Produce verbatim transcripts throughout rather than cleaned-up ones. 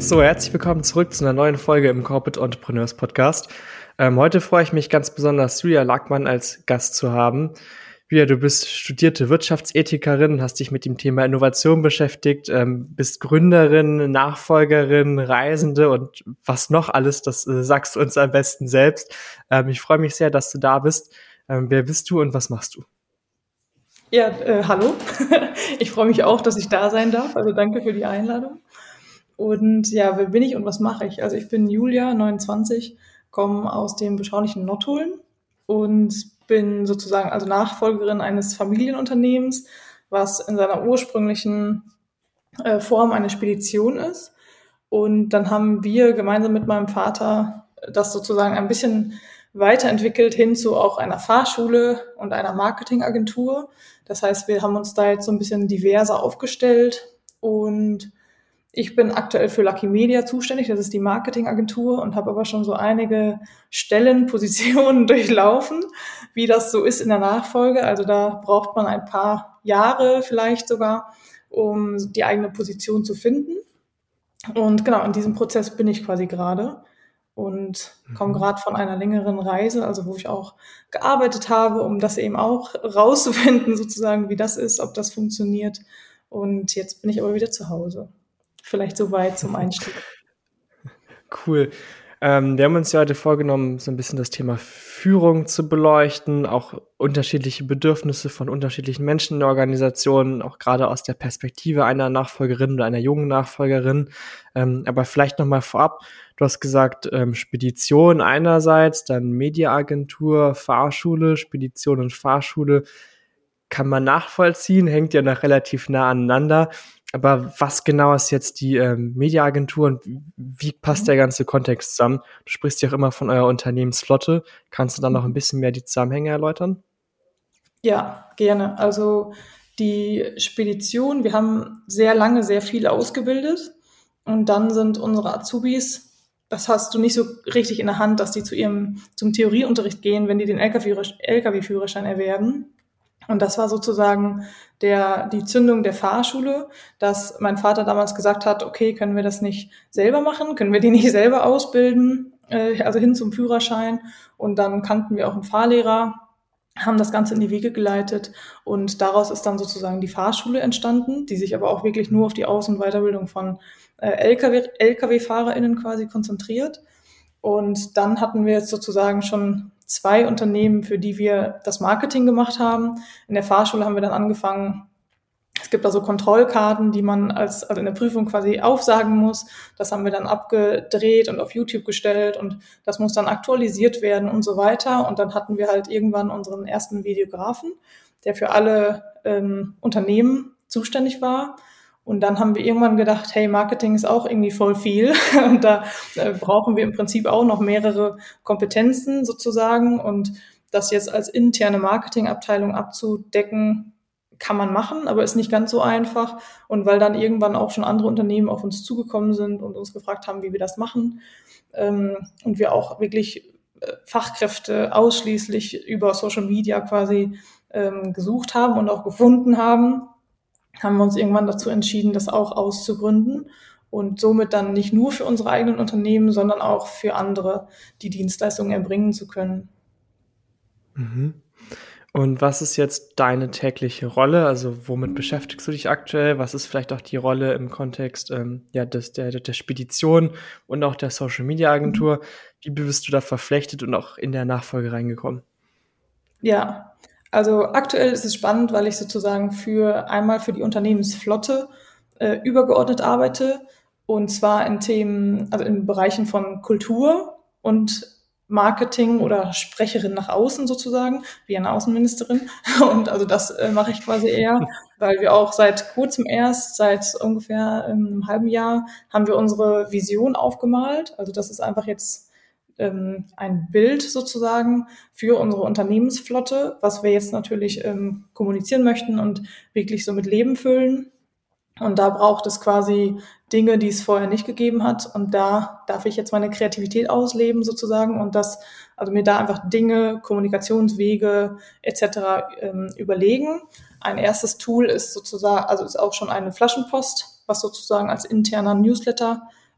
So, herzlich willkommen zurück zu einer neuen Folge im Corporate Entrepreneurs Podcast. Ähm, heute freue ich mich ganz besonders, Julia Lackmann als Gast zu haben. Julia, du bist studierte Wirtschaftsethikerin, hast dich mit dem Thema Innovation beschäftigt, ähm, bist Gründerin, Nachfolgerin, Reisende und was noch alles, das äh, sagst du uns am besten selbst. Ähm, ich freue mich sehr, dass du da bist. Ähm, wer bist du und was machst du? Ja, äh, hallo. Ich freue mich auch, dass ich da sein darf. Also danke für die Einladung. Und ja, wer bin ich und was mache ich? Also ich bin Julia, neunundzwanzig, komme aus dem beschaulichen Nottuln und bin sozusagen also Nachfolgerin eines Familienunternehmens, was in seiner ursprünglichen äh, Form eine Spedition ist. Und dann haben wir gemeinsam mit meinem Vater das sozusagen ein bisschen weiterentwickelt hin zu auch einer Fahrschule und einer Marketingagentur. Das heißt, wir haben uns da jetzt so ein bisschen diverser aufgestellt und ich bin aktuell für Lucky Media zuständig, das ist die Marketingagentur, und habe aber schon so einige Stellenpositionen durchlaufen, wie das so ist in der Nachfolge. Also da braucht man ein paar Jahre vielleicht sogar, um die eigene Position zu finden. Und genau, in diesem Prozess bin ich quasi gerade und komme Mhm. gerade von einer längeren Reise, also wo ich auch gearbeitet habe, um das eben auch rauszufinden, sozusagen, wie das ist, ob das funktioniert. Und jetzt bin ich aber wieder zu Hause. Vielleicht soweit zum Einstieg. Cool. Ähm, wir haben uns ja heute vorgenommen, so ein bisschen das Thema Führung zu beleuchten, auch unterschiedliche Bedürfnisse von unterschiedlichen Menschen in der Organisation, auch gerade aus der Perspektive einer Nachfolgerin oder einer jungen Nachfolgerin. Ähm, aber vielleicht nochmal vorab, du hast gesagt, ähm, Spedition einerseits, dann Mediaagentur, Fahrschule, Spedition und Fahrschule kann man nachvollziehen, hängt ja noch relativ nah aneinander. Aber was genau ist jetzt die ähm, Mediaagentur und wie passt der ganze Kontext zusammen? Du sprichst ja auch immer von eurer Unternehmensflotte. Kannst du dann noch ein bisschen mehr die Zusammenhänge erläutern? Ja, gerne. Also die Spedition, wir haben sehr lange sehr viel ausgebildet und dann sind unsere Azubis, das hast du nicht so richtig in der Hand, dass die zu ihrem, zum Theorieunterricht gehen, wenn die den L K W-Führerschein erwerben. Und das war sozusagen der, die Zündung der Fahrschule, dass mein Vater damals gesagt hat, okay, können wir das nicht selber machen? Können wir die nicht selber ausbilden? Äh, also hin zum Führerschein. Und dann kannten wir auch einen Fahrlehrer, haben das Ganze in die Wege geleitet und daraus ist dann sozusagen die Fahrschule entstanden, die sich aber auch wirklich nur auf die Aus- und Weiterbildung von äh, L K W, L K W-FahrerInnen quasi konzentriert. Und dann hatten wir jetzt sozusagen schon zwei Unternehmen, für die wir das Marketing gemacht haben. In der Fahrschule haben wir dann angefangen, es gibt also Kontrollkarten, die man als, also in der Prüfung quasi aufsagen muss. Das haben wir dann abgedreht und auf YouTube gestellt und das muss dann aktualisiert werden und so weiter. Und dann hatten wir halt irgendwann unseren ersten Videografen, der für alle ähm, Unternehmen zuständig war. Und dann haben wir irgendwann gedacht, hey, Marketing ist auch irgendwie voll viel. Und da äh, brauchen wir im Prinzip auch noch mehrere Kompetenzen sozusagen. Und das jetzt als interne Marketingabteilung abzudecken, kann man machen, aber ist nicht ganz so einfach. Und weil dann irgendwann auch schon andere Unternehmen auf uns zugekommen sind und uns gefragt haben, wie wir das machen, ähm, und wir auch wirklich äh, Fachkräfte ausschließlich über Social Media quasi ähm, gesucht haben und auch gefunden haben, haben wir uns irgendwann dazu entschieden, das auch auszugründen und somit dann nicht nur für unsere eigenen Unternehmen, sondern auch für andere die Dienstleistungen erbringen zu können. Mhm. Und was ist jetzt deine tägliche Rolle? Also womit beschäftigst du dich aktuell? Was ist vielleicht auch die Rolle im Kontext ähm, ja, des, der, der Spedition und auch der Social-Media-Agentur? Wie bist du da verflechtet und auch in der Nachfolge reingekommen? Ja, also aktuell ist es spannend, weil ich sozusagen für einmal für die Unternehmensflotte äh, übergeordnet arbeite und zwar in Themen, also in Bereichen von Kultur und Marketing oder Sprecherin nach außen sozusagen, wie eine Außenministerin. Und also das äh, mache ich quasi eher, weil wir auch seit kurzem erst, seit ungefähr ähm, einem halben Jahr, haben wir unsere Vision aufgemalt. Also das ist einfach jetzt ähm, ein Bild sozusagen für unsere Unternehmensflotte, was wir jetzt natürlich ähm, kommunizieren möchten und wirklich so mit Leben füllen. Und da braucht es quasi Dinge, die es vorher nicht gegeben hat. Und da darf ich jetzt meine Kreativität ausleben sozusagen und das, also mir da einfach Dinge, Kommunikationswege et cetera ähm, überlegen. Ein erstes Tool ist sozusagen, also ist auch schon eine Flaschenpost, was sozusagen als interner Newsletter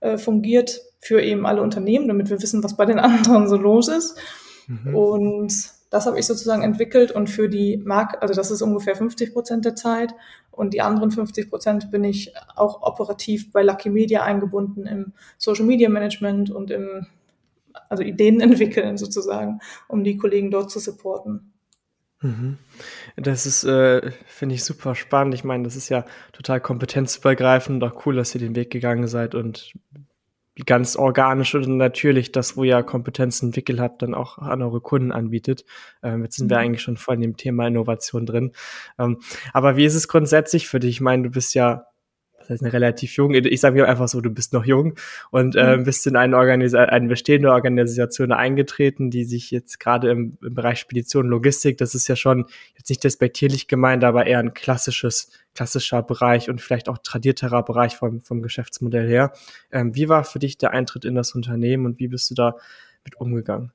äh, fungiert für eben alle Unternehmen, damit wir wissen, was bei den anderen so los ist. Mhm. Und das habe ich sozusagen entwickelt und für die Marke, also das ist ungefähr fünfzig Prozent der Zeit und die anderen fünfzig Prozent bin ich auch operativ bei Lucky Media eingebunden im Social Media Management und im, also Ideen entwickeln sozusagen, um die Kollegen dort zu supporten. Mhm. Das ist, äh, finde ich, super spannend. Ich meine, das ist ja total kompetenzübergreifend und auch cool, dass ihr den Weg gegangen seid und ganz organisch und natürlich das, wo ihr Kompetenzen entwickelt habt, dann auch an eure Kunden anbietet. Ähm, jetzt sind wir eigentlich schon voll in dem Thema Innovation drin. Ähm, aber wie ist es grundsätzlich für dich? Ich meine, du bist ja, das heißt, eine relativ jung, ich sage mir einfach so, du bist noch jung und äh, bist in eine, Organisa- eine bestehende Organisation eingetreten, die sich jetzt gerade im, im Bereich Spedition und Logistik, das ist ja schon jetzt nicht despektierlich gemeint, aber eher ein klassisches, klassischer Bereich und vielleicht auch tradierterer Bereich vom, vom Geschäftsmodell her. Ähm, wie war für dich der Eintritt in das Unternehmen und wie bist du da mit umgegangen?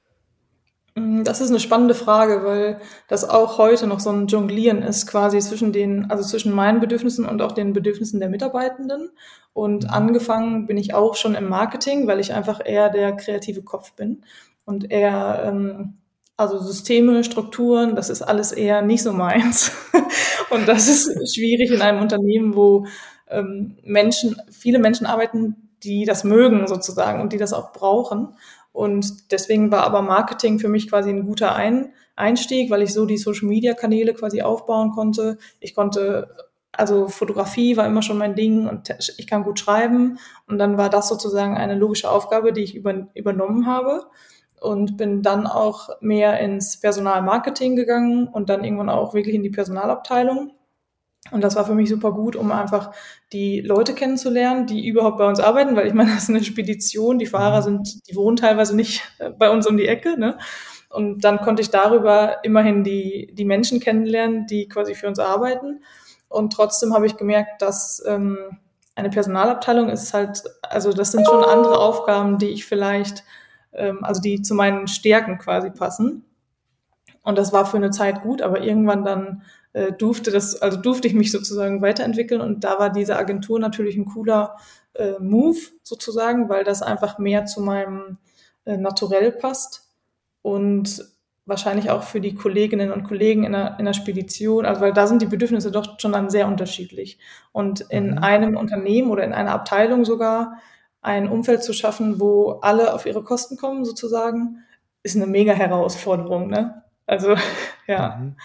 Das ist eine spannende Frage, weil das auch heute noch so ein Jonglieren ist, quasi zwischen den, also zwischen meinen Bedürfnissen und auch den Bedürfnissen der Mitarbeitenden. Und mhm. angefangen bin ich auch schon im Marketing, weil ich einfach eher der kreative Kopf bin und eher, ähm, also Systeme, Strukturen, das ist alles eher nicht so meins. Und das ist schwierig in einem Unternehmen, wo ähm, Menschen, viele Menschen arbeiten, die das mögen sozusagen und die das auch brauchen. Und deswegen war aber Marketing für mich quasi ein guter Ein- Einstieg, weil ich so die Social-Media-Kanäle quasi aufbauen konnte. Ich konnte, also Fotografie war immer schon mein Ding und ich kann gut schreiben. Und dann war das sozusagen eine logische Aufgabe, die ich über, übernommen habe. Und bin dann auch mehr ins Personalmarketing gegangen und dann irgendwann auch wirklich in die Personalabteilung. Und das war für mich super gut, um einfach die Leute kennenzulernen, die überhaupt bei uns arbeiten, weil ich meine, das ist eine Spedition, die Fahrer sind, die wohnen teilweise nicht bei uns um die Ecke, ne? Und dann konnte ich darüber immerhin die, die Menschen kennenlernen, die quasi für uns arbeiten. Und trotzdem habe ich gemerkt, dass ähm, eine Personalabteilung ist halt, also das sind schon andere Aufgaben, die ich vielleicht, ähm, also die zu meinen Stärken quasi passen. Und das war für eine Zeit gut, aber irgendwann dann äh, durfte das, also durfte ich mich sozusagen weiterentwickeln und da war diese Agentur natürlich ein cooler äh, Move sozusagen, weil das einfach mehr zu meinem äh, Naturell passt und wahrscheinlich auch für die Kolleginnen und Kollegen in der, in der Spedition, also weil da sind die Bedürfnisse doch schon dann sehr unterschiedlich. Und in mhm. einem Unternehmen oder in einer Abteilung sogar ein Umfeld zu schaffen, wo alle auf ihre Kosten kommen sozusagen, ist eine mega Herausforderung, ne? Also, ja. Mhm.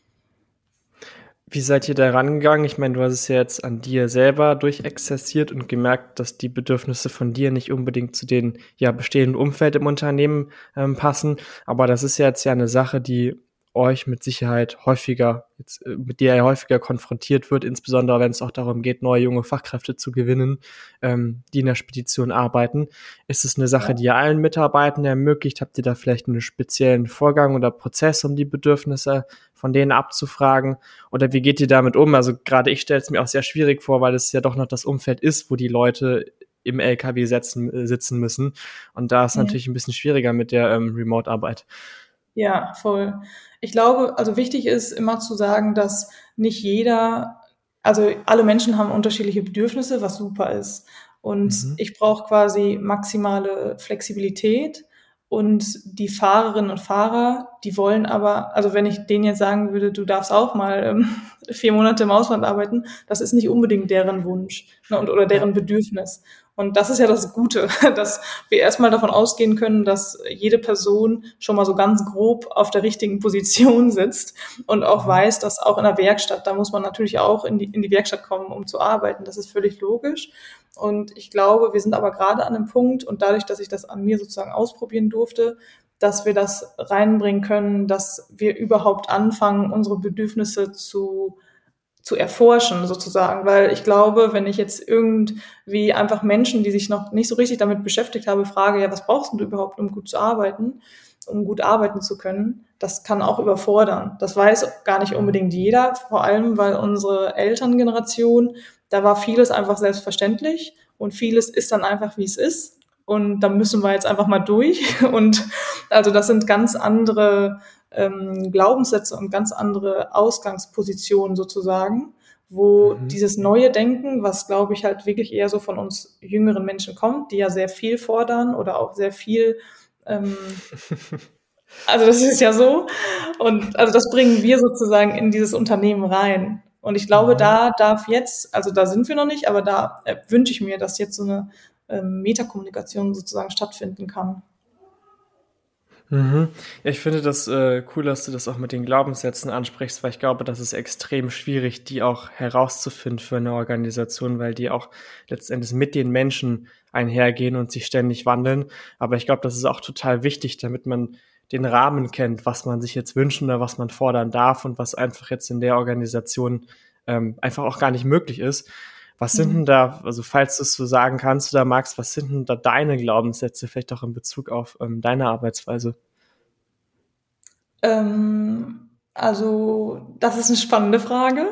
Wie seid ihr da rangegangen? Ich meine, du hast es ja jetzt an dir selber durchexerziert und gemerkt, dass die Bedürfnisse von dir nicht unbedingt zu den ja bestehenden Umfeld im Unternehmen ähm, passen. Aber das ist ja jetzt ja eine Sache, die euch mit Sicherheit häufiger, jetzt, mit der ihr häufiger konfrontiert wird, insbesondere wenn es auch darum geht, neue junge Fachkräfte zu gewinnen, ähm, die in der Spedition arbeiten. Ist es eine Sache, die ihr allen Mitarbeitern ermöglicht? Habt ihr da vielleicht einen speziellen Vorgang oder Prozess, um die Bedürfnisse von denen abzufragen? Oder wie geht ihr damit um? Also gerade ich stelle es mir auch sehr schwierig vor, weil es ja doch noch das Umfeld ist, wo die Leute im L K W setzen, sitzen müssen. Und da ist Ja. natürlich ein bisschen schwieriger mit der ähm, Remote-Arbeit. Ja, voll. Ich glaube, also wichtig ist immer zu sagen, dass nicht jeder, also alle Menschen haben unterschiedliche Bedürfnisse, was super ist. Und mhm. ich brauche quasi maximale Flexibilität. Und die Fahrerinnen und Fahrer, die wollen aber, also wenn ich denen jetzt sagen würde, du darfst auch mal ähm, vier Monate im Ausland arbeiten, das ist nicht unbedingt deren Wunsch, ne, und, oder deren Bedürfnis. Und das ist ja das Gute, dass wir erstmal davon ausgehen können, dass jede Person schon mal so ganz grob auf der richtigen Position sitzt und auch mhm. weiß, dass auch in der Werkstatt, da muss man natürlich auch in die, in die Werkstatt kommen, um zu arbeiten. Das ist völlig logisch. Und ich glaube, wir sind aber gerade an einem Punkt und dadurch, dass ich das an mir sozusagen ausprobieren durfte, dass wir das reinbringen können, dass wir überhaupt anfangen, unsere Bedürfnisse zu zu erforschen sozusagen, weil ich glaube, wenn ich jetzt irgendwie einfach Menschen, die sich noch nicht so richtig damit beschäftigt haben, frage, ja, was brauchst du überhaupt, um gut zu arbeiten, um gut arbeiten zu können, das kann auch überfordern. Das weiß gar nicht unbedingt jeder, vor allem, weil unsere Elterngeneration, da war vieles einfach selbstverständlich und vieles ist dann einfach, wie es ist. Und da müssen wir jetzt einfach mal durch. Und also das sind ganz andere ähm, Glaubenssätze und ganz andere Ausgangspositionen sozusagen, wo Mhm. dieses neue Denken, was glaube ich halt wirklich eher so von uns jüngeren Menschen kommt, die ja sehr viel fordern oder auch sehr viel, ähm, also das ist ja so. Und also das bringen wir sozusagen in dieses Unternehmen rein. Und ich glaube, Mhm. da darf jetzt, also da sind wir noch nicht, aber da äh, wünsche ich mir, dass jetzt so eine ähm, Metakommunikation sozusagen stattfinden kann. Mhm. Ja, ich finde das äh, cool, dass du das auch mit den Glaubenssätzen ansprichst, weil ich glaube, das ist extrem schwierig, die auch herauszufinden für eine Organisation, weil die auch letztendlich mit den Menschen einhergehen und sich ständig wandeln. Aber ich glaube, das ist auch total wichtig, damit man den Rahmen kennt, was man sich jetzt wünschen oder was man fordern darf und was einfach jetzt in der Organisation ähm, einfach auch gar nicht möglich ist. Was sind denn Mhm. da, also falls du es so sagen kannst oder magst, was sind denn da deine Glaubenssätze, vielleicht auch in Bezug auf ähm, deine Arbeitsweise? Ähm, also das ist eine spannende Frage.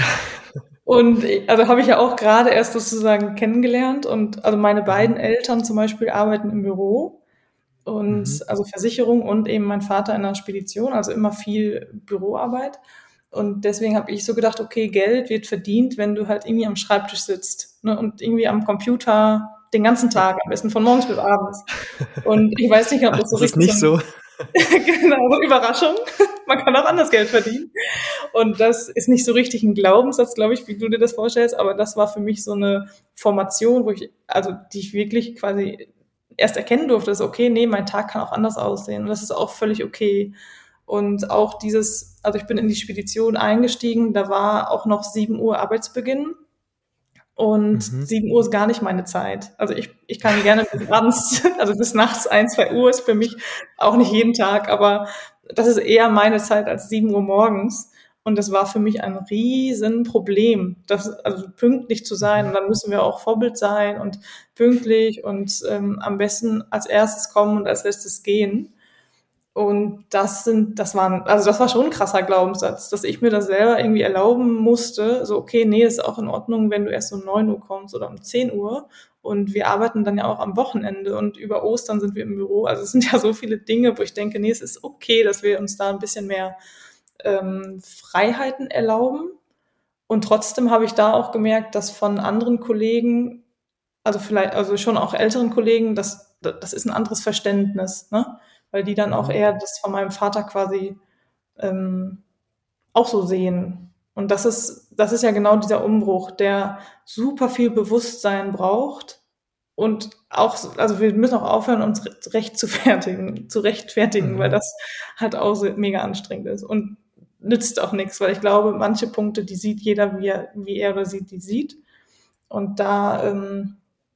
Und ich, also habe ich ja auch gerade erst sozusagen kennengelernt. Und also meine Mhm. beiden Eltern zum Beispiel arbeiten im Büro und Mhm. also Versicherung und eben mein Vater in einer Spedition, also immer viel Büroarbeit. Und deswegen habe ich so gedacht, okay, Geld wird verdient, wenn du halt irgendwie am Schreibtisch sitzt, ne, und irgendwie am Computer den ganzen Tag, am besten von morgens bis abends. Und ich weiß nicht, ob Ach, das so das ist richtig so nicht ein so? genau, Überraschung. Man kann auch anders Geld verdienen. Und das ist nicht so richtig ein Glaubenssatz, glaube ich, wie du dir das vorstellst, aber das war für mich so eine Formation, wo ich, also die ich wirklich quasi erst erkennen durfte, dass okay, nee, mein Tag kann auch anders aussehen und das ist auch völlig okay. Und auch dieses, also ich bin in die Spedition eingestiegen, da war auch noch sieben Uhr Arbeitsbeginn und Mhm. sieben Uhr ist gar nicht meine Zeit. Also ich, ich kann gerne bis abends, also bis nachts ein, zwei Uhr ist für mich auch nicht jeden Tag, aber das ist eher meine Zeit als sieben Uhr morgens. Und das war für mich ein Riesenproblem, das, also pünktlich zu sein. Und Mhm. dann müssen wir auch Vorbild sein und pünktlich und ähm, am besten als erstes kommen und als letztes gehen. Und das sind, das waren, also das war schon ein krasser Glaubenssatz, dass ich mir das selber irgendwie erlauben musste. So, okay, nee, ist auch in Ordnung, wenn du erst um neun Uhr kommst oder um zehn Uhr. Und wir arbeiten dann ja auch am Wochenende und über Ostern sind wir im Büro. Also es sind ja so viele Dinge, wo ich denke, nee, es ist okay, dass wir uns da ein bisschen mehr ähm, Freiheiten erlauben. Und trotzdem habe ich da auch gemerkt, dass von anderen Kollegen, also vielleicht, also schon auch älteren Kollegen, das, das ist ein anderes Verständnis, ne? Weil die dann auch Mhm. eher das von meinem Vater quasi ähm, auch so sehen. Und das ist, das ist ja genau dieser Umbruch, der super viel Bewusstsein braucht. Und auch, also wir müssen auch aufhören, uns recht zu fertigen, zu rechtfertigen, weil Mhm. das halt auch so mega anstrengend ist. Und nützt auch nichts, weil ich glaube, manche Punkte, die sieht jeder, wie er, wie er oder sie die sieht. Und da, ähm,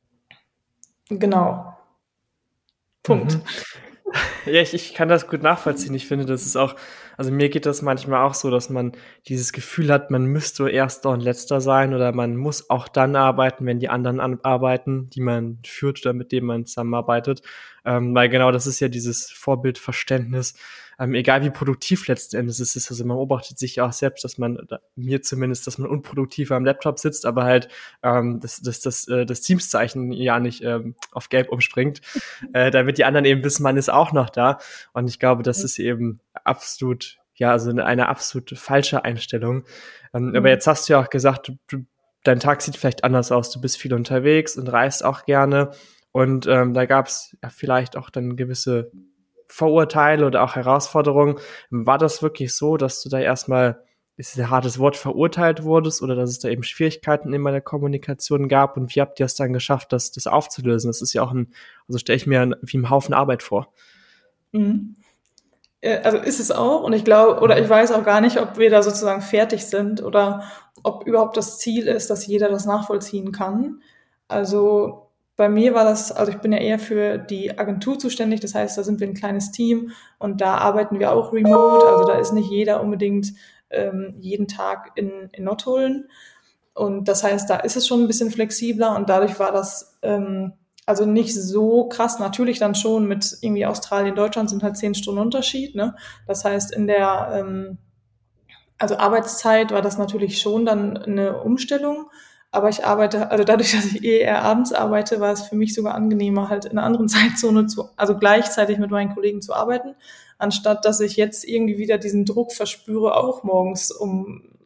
genau, Punkt. Mhm. Ja, ich ich kann das gut nachvollziehen. Ich finde, das ist auch, also mir geht das manchmal auch so, dass man dieses Gefühl hat, man müsste Erster und Letzter sein oder man muss auch dann arbeiten, wenn die anderen an arbeiten, die man führt oder mit denen man zusammenarbeitet. Ähm, weil genau das ist ja dieses Vorbildverständnis. Ähm, egal wie produktiv letzten Endes es ist, also man beobachtet sich ja auch selbst, dass man, oder mir zumindest, dass man unproduktiv am Laptop sitzt, aber halt ähm, das, das, das, äh, das Teamszeichen ja nicht ähm, auf Gelb umspringt, äh, damit die anderen eben wissen, man ist auch noch da. Und ich glaube, das ist eben absolut, ja, also eine, eine absolut falsche Einstellung. Ähm, aber Mhm. jetzt hast du ja auch gesagt, du, du, dein Tag sieht vielleicht anders aus. Du bist viel unterwegs und reist auch gerne. Und ähm, da gab es ja vielleicht auch dann gewisse Vorurteile oder auch Herausforderungen. War das wirklich so, dass du da erstmal, ist ein hartes Wort, verurteilt wurdest oder dass es da eben Schwierigkeiten in meiner Kommunikation gab? Und wie habt ihr es dann geschafft, das, das aufzulösen? Das ist ja auch ein, also stelle ich mir wie einen Haufen Arbeit vor. Mhm. Äh, Also ist es auch. Und ich glaube, oder ich Mhm. weiß auch gar nicht, ob wir da sozusagen fertig sind oder ob überhaupt das Ziel ist, dass jeder das nachvollziehen kann. Also bei mir war das, also ich bin ja eher für die Agentur zuständig, das heißt, da sind wir ein kleines Team und da arbeiten wir auch remote, also da ist nicht jeder unbedingt ähm, jeden Tag in, in Nottuln. Und das heißt, da ist es schon ein bisschen flexibler und dadurch war das ähm, also nicht so krass. Natürlich dann schon mit irgendwie Australien, Deutschland sind halt zehn Stunden Unterschied. Ne? Das heißt, in der ähm, also Arbeitszeit war das natürlich schon dann eine Umstellung. Aber ich arbeite, also dadurch, dass ich eh eher abends arbeite, war es für mich sogar angenehmer, halt in einer anderen Zeitzone zu, also gleichzeitig mit meinen Kollegen zu arbeiten, anstatt dass ich jetzt irgendwie wieder diesen Druck verspüre, auch morgens um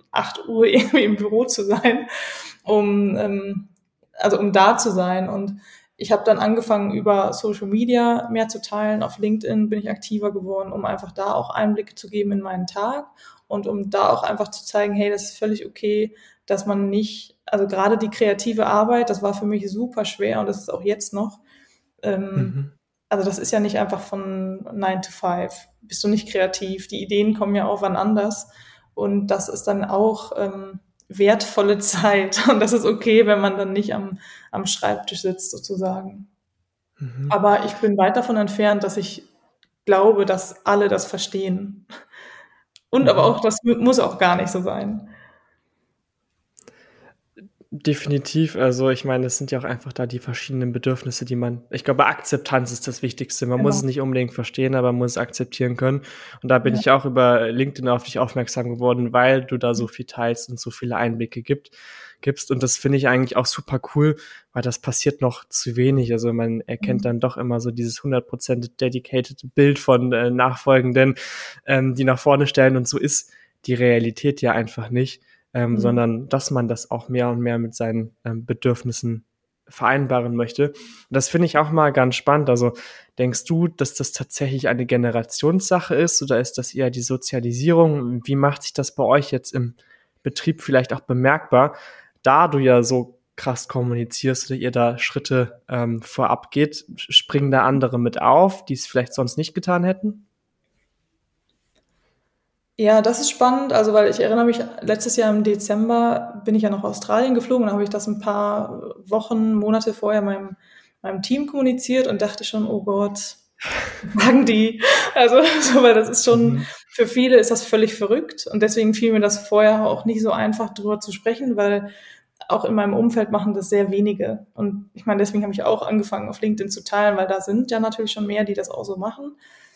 acht Uhr irgendwie im Büro zu sein, um, ähm, also um da zu sein. Und ich habe dann angefangen, über Social Media mehr zu teilen. Auf LinkedIn bin ich aktiver geworden, um einfach da auch Einblicke zu geben in meinen Tag und um da auch einfach zu zeigen, hey, das ist völlig okay, dass man nicht, also gerade die kreative Arbeit, das war für mich super schwer und das ist auch jetzt noch. Ähm, Mhm. also das ist ja nicht einfach von nine to five. Bist du nicht kreativ? Die Ideen kommen ja auch wann anders. Und das ist dann auch ähm, wertvolle Zeit. Und das ist okay, wenn man dann nicht am, am Schreibtisch sitzt, sozusagen. Mhm. Aber ich bin weit davon entfernt, dass ich glaube, dass alle das verstehen. Und aber Mhm. auch, das mu- muss auch gar nicht so sein. Definitiv. Also ich meine, es sind ja auch einfach da die verschiedenen Bedürfnisse, die man, ich glaube, Akzeptanz ist das Wichtigste. Man muss Genau. es nicht unbedingt verstehen, aber man muss es akzeptieren können. Und da bin Ja. ich auch über LinkedIn auf dich aufmerksam geworden, weil du da so viel teilst und so viele Einblicke gibt, gibst. Und das finde ich eigentlich auch super cool, weil das passiert noch zu wenig. Also man erkennt dann doch immer so dieses hundert Prozent dedicated Bild von äh, Nachfolgenden, ähm, die nach vorne stellen. Und so ist die Realität ja einfach nicht. Ähm, Mhm. sondern dass man das auch mehr und mehr mit seinen ähm, Bedürfnissen vereinbaren möchte. Und das finde ich auch mal ganz spannend. Also denkst du, dass das tatsächlich eine Generationssache ist oder ist das eher die Sozialisierung? Wie macht sich das bei euch jetzt im Betrieb vielleicht auch bemerkbar, da du ja so krass kommunizierst oder ihr da Schritte ähm, vorab geht? Springen da andere mit auf, die es vielleicht sonst nicht getan hätten? Ja, das ist spannend. Also, weil ich erinnere mich, letztes Jahr im Dezember bin ich ja nach Australien geflogen und da habe ich das ein paar Wochen, Monate vorher meinem, meinem Team kommuniziert und dachte schon, oh Gott, was sagen die? Also, so, weil das ist schon, Mhm. für viele ist das völlig verrückt und deswegen fiel mir das vorher auch nicht so einfach, drüber zu sprechen, weil auch in meinem Umfeld machen das sehr wenige. Und ich meine, deswegen habe ich auch angefangen, auf LinkedIn zu teilen, weil da sind ja natürlich schon mehr, die das auch so machen.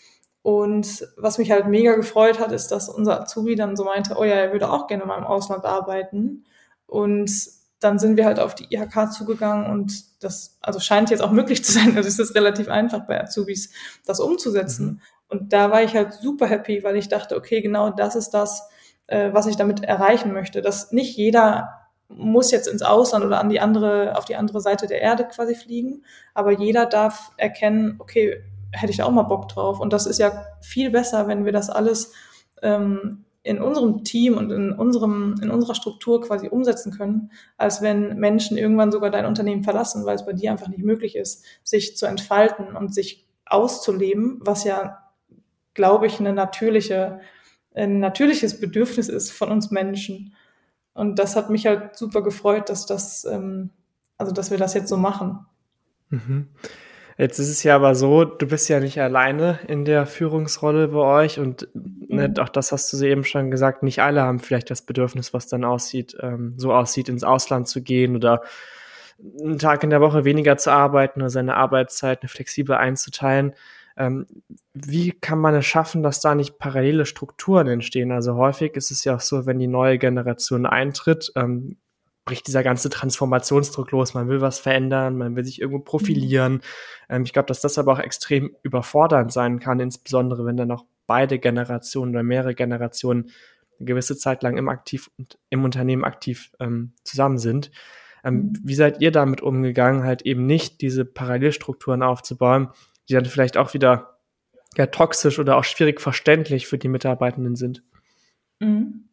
Und was mich halt mega gefreut hat, ist, dass unser Azubi dann so meinte, oh ja, er würde auch gerne mal im Ausland arbeiten. Und dann sind wir halt auf die I H K zugegangen und das, also scheint jetzt auch möglich zu sein. Also es ist relativ einfach bei Azubis, das Mhm. umzusetzen. Und da war ich halt super happy, weil ich dachte, okay, genau das ist das, äh, was ich damit erreichen möchte. Dass nicht jeder muss jetzt ins Ausland oder an die andere, auf die andere Seite der Erde quasi fliegen, aber jeder darf erkennen, okay, hätte ich auch mal Bock drauf. Und das ist ja viel besser, wenn wir das alles ähm, in unserem Team und in unserem, in unserer Struktur quasi umsetzen können, als wenn Menschen irgendwann sogar dein Unternehmen verlassen, weil es bei dir einfach nicht möglich ist, sich zu entfalten und sich auszuleben, was ja, glaube ich, eine natürliche, ein natürliches Bedürfnis ist von uns Menschen. Und das hat mich halt super gefreut, dass das, ähm, also dass wir das jetzt so machen. Mhm. Jetzt ist es ja aber so, du bist ja nicht alleine in der Führungsrolle bei euch und ne, Mhm. auch das hast du eben schon gesagt, nicht alle haben vielleicht das Bedürfnis, was dann aussieht, ähm, so aussieht, ins Ausland zu gehen oder einen Tag in der Woche weniger zu arbeiten oder seine Arbeitszeiten flexibel einzuteilen. Ähm, wie kann man es schaffen, dass da nicht parallele Strukturen entstehen? Also häufig ist es ja auch so, wenn die neue Generation eintritt, ähm, bricht dieser ganze Transformationsdruck los. Man will was verändern, man will sich irgendwo Mhm. profilieren. Ähm, ich glaube, dass das aber auch extrem überfordernd sein kann, insbesondere wenn dann auch beide Generationen oder mehrere Generationen eine gewisse Zeit lang im aktiv im Unternehmen aktiv ähm, zusammen sind. Ähm, Mhm. wie seid ihr damit umgegangen, halt eben nicht diese Parallelstrukturen aufzubauen, die dann vielleicht auch wieder ja toxisch oder auch schwierig verständlich für die Mitarbeitenden sind? Mhm.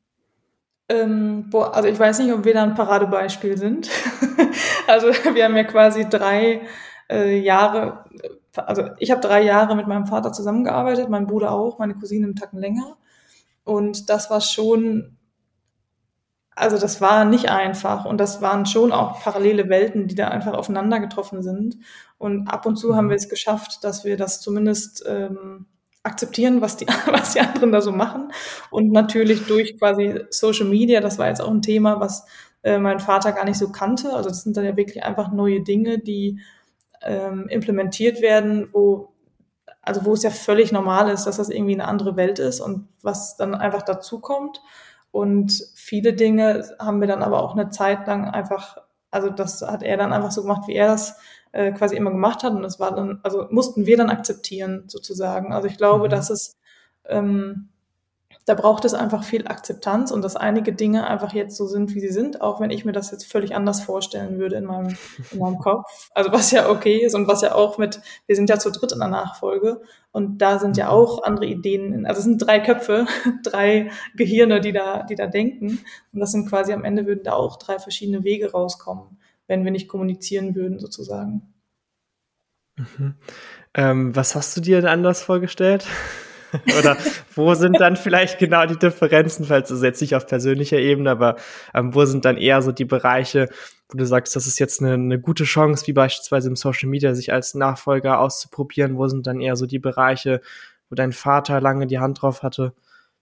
Ähm, boah, also ich weiß nicht, ob wir da ein Paradebeispiel sind. Also wir haben ja quasi drei äh, Jahre, äh, also ich habe drei Jahre mit meinem Vater zusammengearbeitet, mein Bruder auch, meine Cousine einen Tacken länger. Und das war schon, also das war nicht einfach und das waren schon auch parallele Welten, die da einfach aufeinander getroffen sind. Und ab und zu haben wir Mhm. es geschafft, dass wir das zumindest ähm, akzeptieren, was die, was die anderen da so machen. Und natürlich durch quasi Social Media, das war jetzt auch ein Thema, was äh, mein Vater gar nicht so kannte. Also das sind dann ja wirklich einfach neue Dinge, die ähm, implementiert werden, wo also wo es ja völlig normal ist, dass das irgendwie eine andere Welt ist und was dann einfach dazukommt. Und viele Dinge haben wir dann aber auch eine Zeit lang einfach, also das hat er dann einfach so gemacht, wie er das äh, quasi immer gemacht hat. Und das war dann, also mussten wir dann akzeptieren sozusagen. Also ich glaube, Mhm. dass es ähm, da braucht es einfach viel Akzeptanz und dass einige Dinge einfach jetzt so sind, wie sie sind, auch wenn ich mir das jetzt völlig anders vorstellen würde in meinem, in meinem Kopf. Also was ja okay ist und was ja auch mit, wir sind ja zu dritt in der Nachfolge und da sind ja auch andere Ideen, also es sind drei Köpfe, drei Gehirne, die da, die da denken und das sind quasi am Ende würden da auch drei verschiedene Wege rauskommen, wenn wir nicht kommunizieren würden sozusagen. Mhm. Ähm, was hast du dir denn anders vorgestellt? Oder wo sind dann vielleicht genau die Differenzen, falls du jetzt nicht auf persönlicher Ebene, aber ähm, wo sind dann eher so die Bereiche, wo du sagst, das ist jetzt eine, eine gute Chance, wie beispielsweise im Social Media, sich als Nachfolger auszuprobieren? Wo sind dann eher so die Bereiche, wo dein Vater lange die Hand drauf hatte?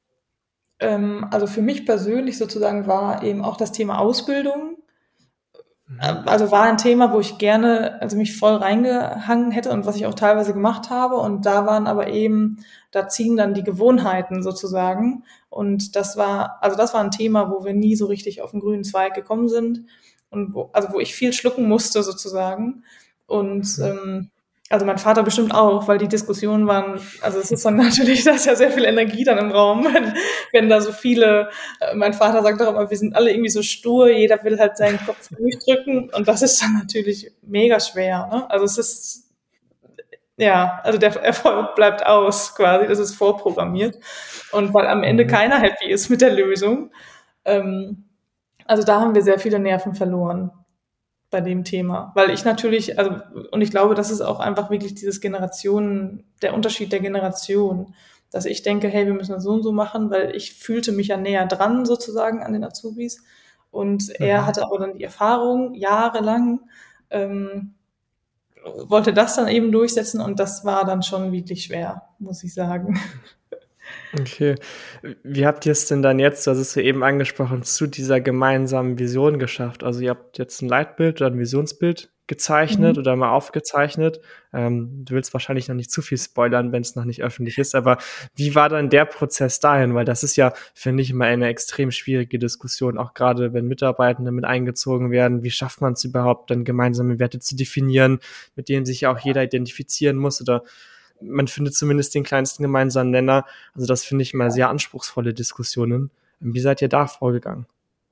Ähm, also für mich persönlich sozusagen war eben auch das Thema Ausbildung. Mhm. Also war ein Thema, wo ich gerne, also mich voll reingehangen hätte und was ich auch teilweise gemacht habe. Und da waren aber eben, da ziehen dann die Gewohnheiten sozusagen. Und das war, also das war ein Thema, wo wir nie so richtig auf den grünen Zweig gekommen sind und wo, also wo ich viel schlucken musste sozusagen. Und Mhm. ähm, also mein Vater bestimmt auch, weil die Diskussionen waren, also es ist dann natürlich, da ist ja sehr viel Energie dann im Raum, wenn, wenn da so viele, äh, mein Vater sagt doch immer, wir sind alle irgendwie so stur, jeder will halt seinen Kopf durchdrücken und das ist dann natürlich mega schwer, ne? Also es ist, ja, also der Erfolg bleibt aus quasi, das ist vorprogrammiert und weil am Ende Mhm. keiner happy ist mit der Lösung, ähm, also da haben wir sehr viele Nerven verloren bei dem Thema. Weil ich natürlich, also, und ich glaube, das ist auch einfach wirklich dieses Generationen, der Unterschied der Generation, dass ich denke, hey, wir müssen das so und so machen, weil ich fühlte mich ja näher dran sozusagen an den Azubis. Und er Mhm. hatte aber dann die Erfahrung jahrelang, ähm, wollte das dann eben durchsetzen und das war dann schon wirklich schwer, muss ich sagen. Okay. Wie habt ihr es denn dann jetzt, du hast es ja eben angesprochen, zu dieser gemeinsamen Vision geschafft? Also ihr habt jetzt ein Leitbild oder ein Visionsbild gezeichnet Mhm. oder mal aufgezeichnet. Ähm, du willst wahrscheinlich noch nicht zu viel spoilern, wenn es noch nicht öffentlich ist, aber wie war dann der Prozess dahin? Weil das ist ja, finde ich, immer eine extrem schwierige Diskussion, auch gerade wenn Mitarbeitende mit eingezogen werden. Wie schafft man es überhaupt, dann gemeinsame Werte zu definieren, mit denen sich ja auch jeder identifizieren muss oder man findet zumindest den kleinsten gemeinsamen Nenner. Also das finde ich immer sehr anspruchsvolle Diskussionen. Wie seid ihr da vorgegangen?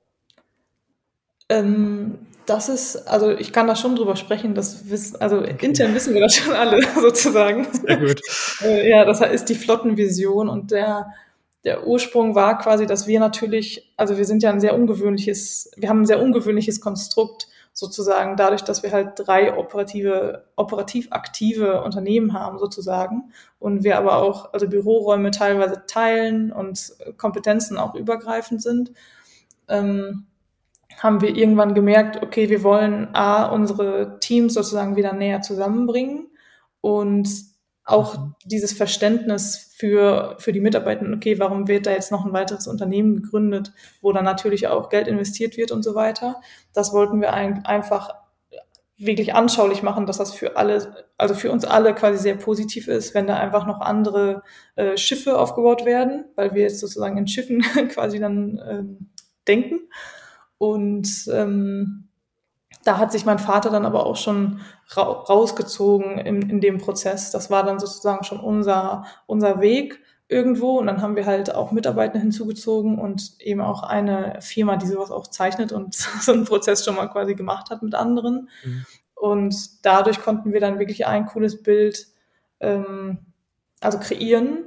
Ähm, das ist, also ich kann da schon drüber sprechen, das wissen, also Okay, intern wissen wir das schon alle sozusagen. sehr gut. Äh, ja, das ist die Flottenvision und der, der Ursprung war quasi, dass wir natürlich, also wir sind ja ein sehr ungewöhnliches, wir haben ein sehr ungewöhnliches Konstrukt sozusagen, dadurch, dass wir halt drei operative, operativ aktive Unternehmen haben sozusagen und wir aber auch, also Büroräume teilweise teilen und Kompetenzen auch übergreifend sind. Ähm, haben wir irgendwann gemerkt, okay, wir wollen A, unsere Teams sozusagen wieder näher zusammenbringen und auch Mhm. dieses Verständnis für, für die Mitarbeitenden, okay, warum wird da jetzt noch ein weiteres Unternehmen gegründet, wo dann natürlich auch Geld investiert wird und so weiter. Das wollten wir ein, einfach wirklich anschaulich machen, dass das für alle, also für uns alle quasi sehr positiv ist, wenn da einfach noch andere äh, Schiffe aufgebaut werden, weil wir jetzt sozusagen in Schiffen quasi dann ähm, denken. Und ähm, da hat sich mein Vater dann aber auch schon ra rausgezogen in, in dem Prozess. Das war dann sozusagen schon unser, unser Weg irgendwo. Und dann haben wir halt auch Mitarbeiter hinzugezogen und eben auch eine Firma, die sowas auch zeichnet und so einen Prozess schon mal quasi gemacht hat mit anderen. Mhm. Und dadurch konnten wir dann wirklich ein cooles Bild ähm, also kreieren,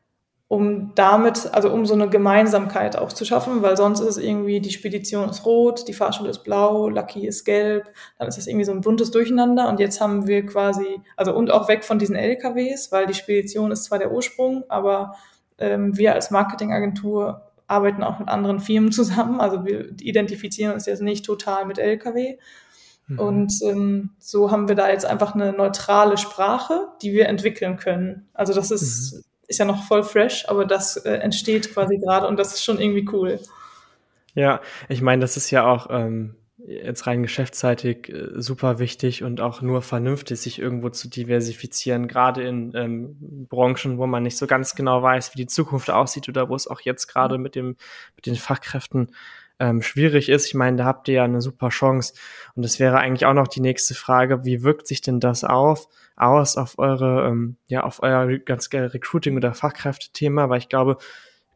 um damit, also um so eine Gemeinsamkeit auch zu schaffen, weil sonst ist es irgendwie, die Spedition ist rot, die Fahrschule ist blau, Lucky ist gelb, dann ist das irgendwie so ein buntes Durcheinander und jetzt haben wir quasi, also und auch weg von diesen L K Ws, weil die Spedition ist zwar der Ursprung, aber ähm, wir als Marketingagentur arbeiten auch mit anderen Firmen zusammen, also wir identifizieren uns jetzt nicht total mit L K W. Mhm. Und ähm, so haben wir da jetzt einfach eine neutrale Sprache, die wir entwickeln können. Also das Mhm. ist, ist ja noch voll fresh, aber das äh, entsteht quasi gerade und das ist schon irgendwie cool. Ja, ich meine, das ist ja auch ähm, jetzt rein geschäftsseitig äh, super wichtig und auch nur vernünftig, sich irgendwo zu diversifizieren, gerade in ähm, Branchen, wo man nicht so ganz genau weiß, wie die Zukunft aussieht oder wo es auch jetzt gerade mit dem mit den Fachkräften ähm, schwierig ist. Ich meine, da habt ihr ja eine super Chance. Und das wäre eigentlich auch noch die nächste Frage: Wie wirkt sich denn das auf aus auf eure ähm, ja auf euer ganz Recruiting oder Fachkräftethema? Weil ich glaube,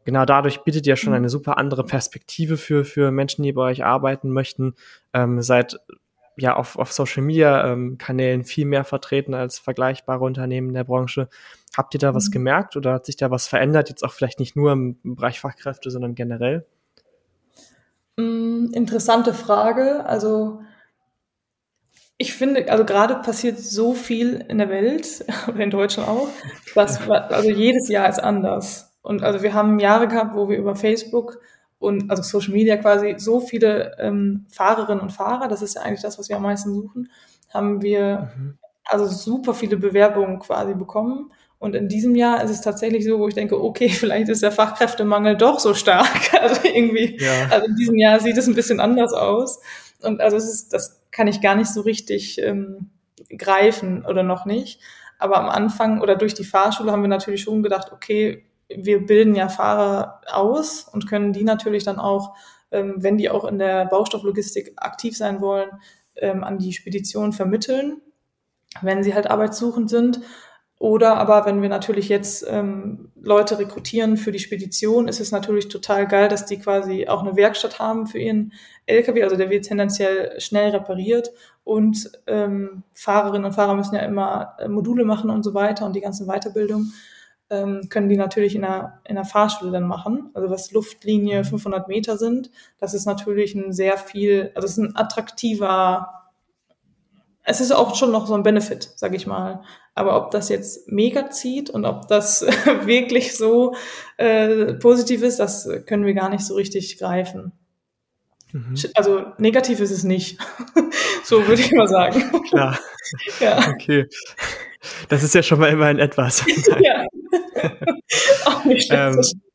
genau dadurch bietet ihr schon Mhm. eine super andere Perspektive für, für Menschen, die bei euch arbeiten möchten. Ähm, seid ja auf, auf Social Media ähm, Kanälen viel mehr vertreten als vergleichbare Unternehmen in der Branche. Habt ihr da was Mhm. gemerkt oder hat sich da was verändert? Jetzt auch vielleicht nicht nur im Bereich Fachkräfte, sondern generell? Mm, interessante Frage. Also ich finde, also gerade passiert so viel in der Welt oder in Deutschland auch, Ja. dass also jedes Jahr ist anders. Und also wir haben Jahre gehabt, wo wir über Facebook und also Social Media quasi so viele ähm, Fahrerinnen und Fahrer, das ist ja eigentlich das, was wir am meisten suchen, haben wir Mhm. also super viele Bewerbungen quasi bekommen. Und in diesem Jahr ist es tatsächlich so, wo ich denke, okay, vielleicht ist der Fachkräftemangel doch so stark. Also irgendwie, Ja. also in diesem Jahr sieht es ein bisschen anders aus. Und also es ist, das kann ich gar nicht so richtig ähm, greifen oder noch nicht. Aber am Anfang oder durch die Fahrschule haben wir natürlich schon gedacht, okay, wir bilden ja Fahrer aus und können die natürlich dann auch, ähm, wenn die auch in der Baustofflogistik aktiv sein wollen, ähm, an die Spedition vermitteln, wenn sie halt arbeitssuchend sind. Oder aber wenn wir natürlich jetzt ähm, Leute rekrutieren für die Spedition, ist es natürlich total geil, dass die quasi auch eine Werkstatt haben für ihren L K W. Also der wird tendenziell schnell repariert und ähm, Fahrerinnen und Fahrer müssen ja immer äh, Module machen und so weiter und die ganzen Weiterbildungen ähm, können die natürlich in der, in der Fahrschule dann machen. Also was Luftlinie Mhm. fünfhundert Meter sind, das ist natürlich ein sehr viel, also es ist ein attraktiver, es ist auch schon noch so ein Benefit, sag ich mal. Aber ob das jetzt mega zieht und ob das wirklich so äh, positiv ist, das können wir gar nicht so richtig greifen. Mhm. Also negativ ist es nicht. So würde ich mal sagen. Klar. Ja. Okay. Das ist ja schon mal immerhin etwas. Nein. Ja. Auch nicht schlecht. Ähm,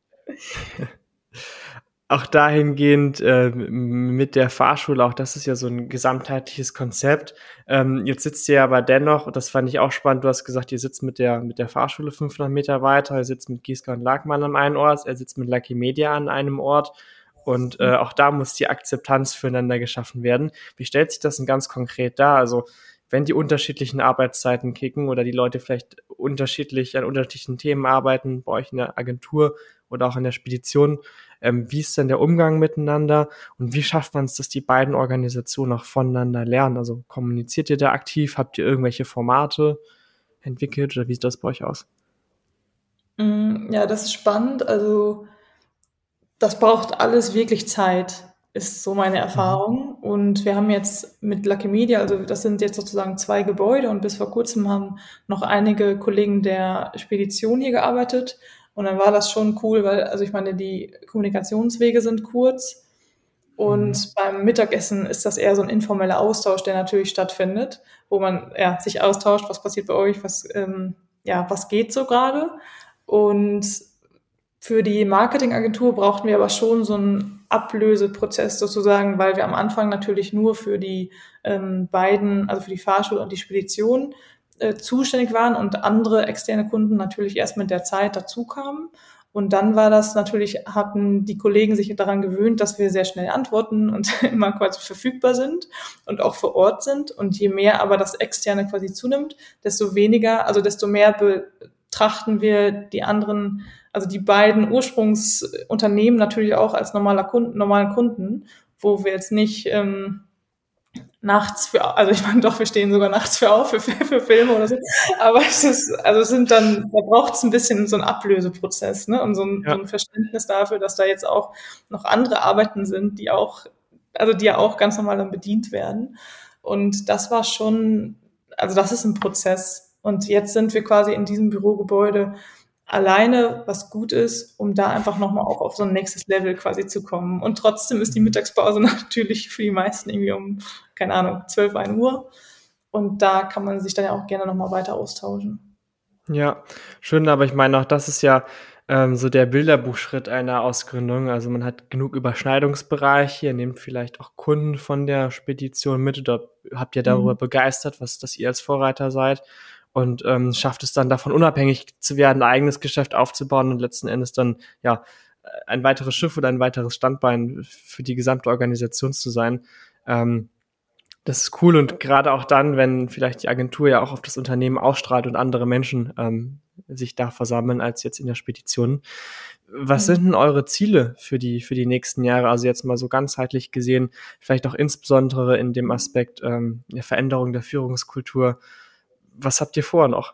auch dahingehend äh, mit der Fahrschule, auch das ist ja so ein gesamtheitliches Konzept. Ähm, jetzt sitzt ihr aber dennoch, und das fand ich auch spannend, du hast gesagt, ihr sitzt mit der mit der Fahrschule fünfhundert Meter weiter, ihr sitzt mit Gieska und Lagmann an einem Ort, er sitzt mit Lucky Media an einem Ort. Und äh, auch da muss die Akzeptanz füreinander geschaffen werden. Wie stellt sich das denn ganz konkret dar? Also wenn die unterschiedlichen Arbeitszeiten kicken oder die Leute vielleicht unterschiedlich an unterschiedlichen Themen arbeiten, bei euch in der Agentur oder auch in der Spedition, ähm, wie ist denn der Umgang miteinander und wie schafft man es, dass die beiden Organisationen auch voneinander lernen? Also kommuniziert ihr da aktiv? Habt ihr irgendwelche Formate entwickelt oder wie sieht das bei euch aus? Mm, ja, das ist spannend. Also das braucht alles wirklich Zeit, ist so meine Mhm. Erfahrung. Und wir haben jetzt mit Lucky Media, also das sind jetzt sozusagen zwei Gebäude und bis vor kurzem haben noch einige Kollegen der Spedition hier gearbeitet. Und dann war das schon cool, weil, also ich meine, die Kommunikationswege sind kurz Mhm. und beim Mittagessen ist das eher so ein informeller Austausch, der natürlich stattfindet, wo man ja, sich austauscht, was passiert bei euch, was, ähm, ja, was geht so gerade. Und für die Marketingagentur brauchten wir aber schon so einen Ablöseprozess sozusagen, weil wir am Anfang natürlich nur für die ähm, beiden, also für die Fahrschule und die Spedition äh, zuständig waren und andere externe Kunden natürlich erst mit der Zeit dazukamen. Und dann war das natürlich, hatten die Kollegen sich daran gewöhnt, dass wir sehr schnell antworten und immer quasi verfügbar sind und auch vor Ort sind. Und je mehr aber das Externe quasi zunimmt, desto weniger, also desto mehr betrachten wir die anderen, also die beiden Ursprungsunternehmen natürlich auch als normaler Kunden, normalen Kunden, wo wir jetzt nicht ähm, nachts für, also ich meine doch, wir stehen sogar nachts für auf, für, für Filme oder so, aber es ist, also es sind dann, da braucht es ein bisschen so einen Ablöseprozess, ne, und so ein, so Ja. ein Verständnis dafür, dass da jetzt auch noch andere Arbeiten sind, die auch, also die ja auch ganz normal dann bedient werden. Und das war schon, also das ist ein Prozess. Und jetzt sind wir quasi in diesem Bürogebäude alleine, was gut ist, um da einfach nochmal auch auf so ein nächstes Level quasi zu kommen. Und trotzdem ist die Mhm. Mittagspause natürlich für die meisten irgendwie um, keine Ahnung, zwölf, ein Uhr. Und da kann man sich dann ja auch gerne nochmal weiter austauschen. Ja, schön, aber ich meine auch, das ist ja ähm, so der Bilderbuchschritt einer Ausgründung. Also man hat genug Überschneidungsbereiche, ihr nehmt vielleicht auch Kunden von der Spedition mit oder habt ihr darüber Mhm. begeistert, was, dass ihr als Vorreiter seid und ähm, schafft es dann davon unabhängig zu werden, ein eigenes Geschäft aufzubauen und letzten Endes dann ja ein weiteres Schiff oder ein weiteres Standbein für die gesamte Organisation zu sein. Ähm, Das ist cool und gerade auch dann, wenn vielleicht die Agentur ja auch auf das Unternehmen ausstrahlt und andere Menschen ähm, sich da versammeln als jetzt in der Spedition. Was sind denn eure Ziele für die für die nächsten Jahre? Also jetzt mal so ganzheitlich gesehen, vielleicht auch insbesondere in dem Aspekt ähm, der Veränderung der Führungskultur. Was habt ihr vor noch?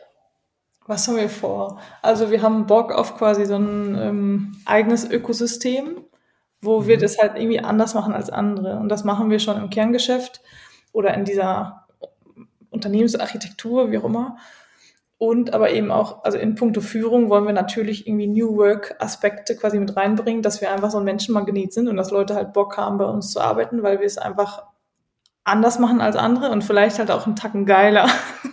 Was haben wir vor? Also wir haben Bock auf quasi so ein ähm, eigenes Ökosystem, wo mhm. wir das halt irgendwie anders machen als andere. Und das machen wir schon im Kerngeschäft oder in dieser Unternehmensarchitektur, wie auch immer. Und aber eben auch, also in puncto Führung wollen wir natürlich irgendwie New Work-Aspekte quasi mit reinbringen, dass wir einfach so ein Menschenmagnet sind und dass Leute halt Bock haben, bei uns zu arbeiten, weil wir es einfach anders machen als andere und vielleicht halt auch einen Tacken geiler.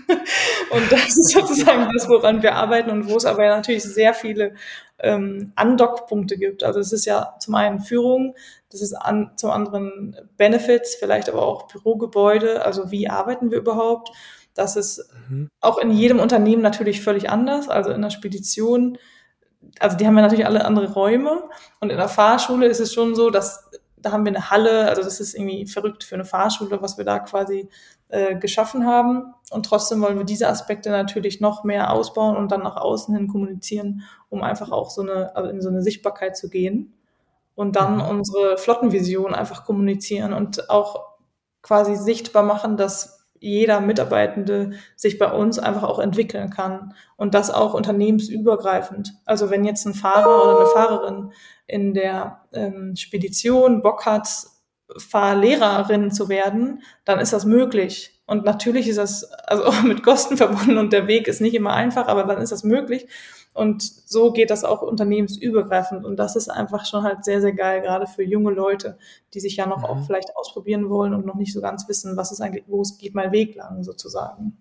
Und das ist sozusagen das, woran wir arbeiten und wo es aber natürlich sehr viele ähm, Andockpunkte gibt. Also es ist ja zum einen Führung, das ist an, zum anderen Benefits, vielleicht aber auch Bürogebäude, also wie arbeiten wir überhaupt? Das ist mhm. auch in jedem Unternehmen natürlich völlig anders. Also in der Spedition, also die haben ja natürlich alle andere Räume und in der Fahrschule ist es schon so, dass da haben wir eine Halle, also das ist irgendwie verrückt für eine Fahrschule, was wir da quasi äh, geschaffen haben. Und trotzdem wollen wir diese Aspekte natürlich noch mehr ausbauen und dann nach außen hin kommunizieren, um einfach auch so eine, also in so eine Sichtbarkeit zu gehen. Und dann mhm. unsere Flottenvision einfach kommunizieren und auch quasi sichtbar machen, dass jeder Mitarbeitende sich bei uns einfach auch entwickeln kann und das auch unternehmensübergreifend. Also wenn jetzt ein Fahrer oder eine Fahrerin in der ähm, Spedition Bock hat, Fahrlehrerin zu werden, dann ist das möglich. Und natürlich ist das also auch mit Kosten verbunden und der Weg ist nicht immer einfach, aber dann ist das möglich. Und so geht das auch unternehmensübergreifend. Und das ist einfach schon halt sehr, sehr geil, gerade für junge Leute, die sich ja noch mhm. auch vielleicht ausprobieren wollen und noch nicht so ganz wissen, was ist eigentlich, wo es geht mein Weg lang sozusagen.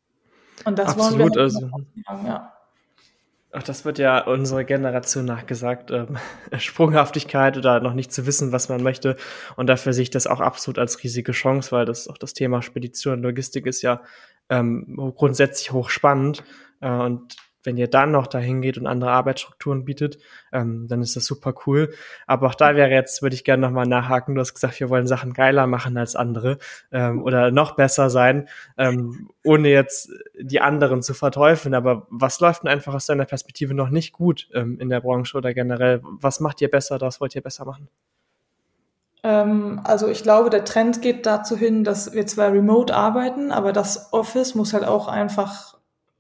Und das Absolut, wollen wir also haben, ja. Ach, das wird ja unserer Generation nachgesagt, ähm, Sprunghaftigkeit oder noch nicht zu wissen, was man möchte. Und dafür sehe ich das auch absolut als riesige Chance, weil das auch das Thema Spedition und Logistik ist ja ähm, grundsätzlich hochspannend. Äh, und wenn ihr dann noch dahin geht und andere Arbeitsstrukturen bietet, ähm, dann ist das super cool. Aber auch da wäre jetzt, würde ich gerne nochmal nachhaken, du hast gesagt, wir wollen Sachen geiler machen als andere ähm, oder noch besser sein, ähm, ohne jetzt die anderen zu verteufeln. Aber was läuft denn einfach aus deiner Perspektive noch nicht gut ähm, in der Branche oder generell? Was macht ihr besser, was wollt ihr besser machen? Ähm, also ich glaube, der Trend geht dazu hin, dass wir zwar remote arbeiten, aber das Office muss halt auch einfach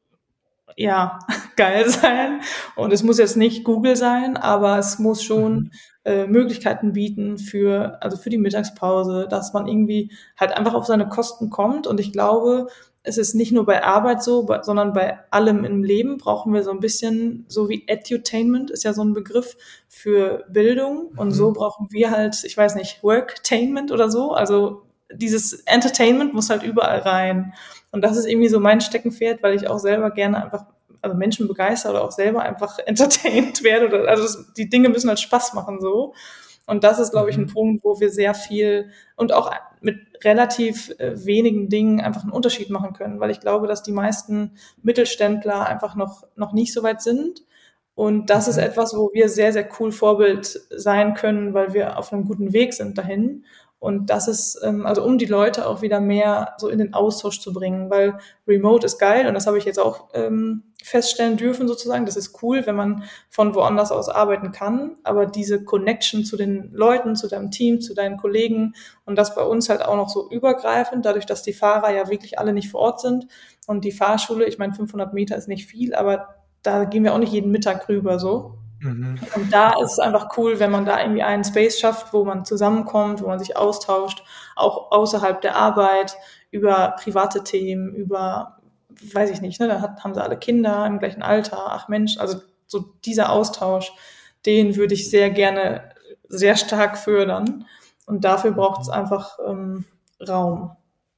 ja, geil sein. Und es muss jetzt nicht Google sein, aber es muss schon mhm. äh, Möglichkeiten bieten für, also für die Mittagspause, dass man irgendwie halt einfach auf seine Kosten kommt. Und ich glaube, es ist nicht nur bei Arbeit so, sondern bei allem im Leben brauchen wir so ein bisschen, so wie Edutainment ist ja so ein Begriff für Bildung. Und mhm. so brauchen wir halt, ich weiß nicht, Worktainment oder so. Also dieses Entertainment muss halt überall rein. Und das ist irgendwie so mein Steckenpferd, weil ich auch selber gerne einfach, also Menschen begeistert oder auch selber einfach entertained werde. Oder, also das, die Dinge müssen halt Spaß machen so. Und das ist, glaube ich, ein mhm. Punkt, wo wir sehr viel und auch mit relativ äh, wenigen Dingen einfach einen Unterschied machen können, weil ich glaube, dass die meisten Mittelständler einfach noch, noch nicht so weit sind. Und das mhm. ist etwas, wo wir sehr, sehr cool Vorbild sein können, weil wir auf einem guten Weg sind dahin. Und das ist, ähm, also um die Leute auch wieder mehr so in den Austausch zu bringen, weil Remote ist geil und das habe ich jetzt auch ähm, feststellen dürfen sozusagen. Das ist cool, wenn man von woanders aus arbeiten kann, aber diese Connection zu den Leuten, zu deinem Team, zu deinen Kollegen und das bei uns halt auch noch so übergreifend, dadurch, dass die Fahrer ja wirklich alle nicht vor Ort sind und die Fahrschule, ich meine fünfhundert Meter ist nicht viel, aber da gehen wir auch nicht jeden Mittag rüber so. Mhm. Und da ist es einfach cool, wenn man da irgendwie einen Space schafft, wo man zusammenkommt, wo man sich austauscht, auch außerhalb der Arbeit, über private Themen, über, weiß ich nicht, ne, da hat, haben sie alle Kinder im gleichen Alter, ach Mensch, also so dieser Austausch, den würde ich sehr gerne sehr stark fördern. Und dafür braucht es einfach ähm, Raum.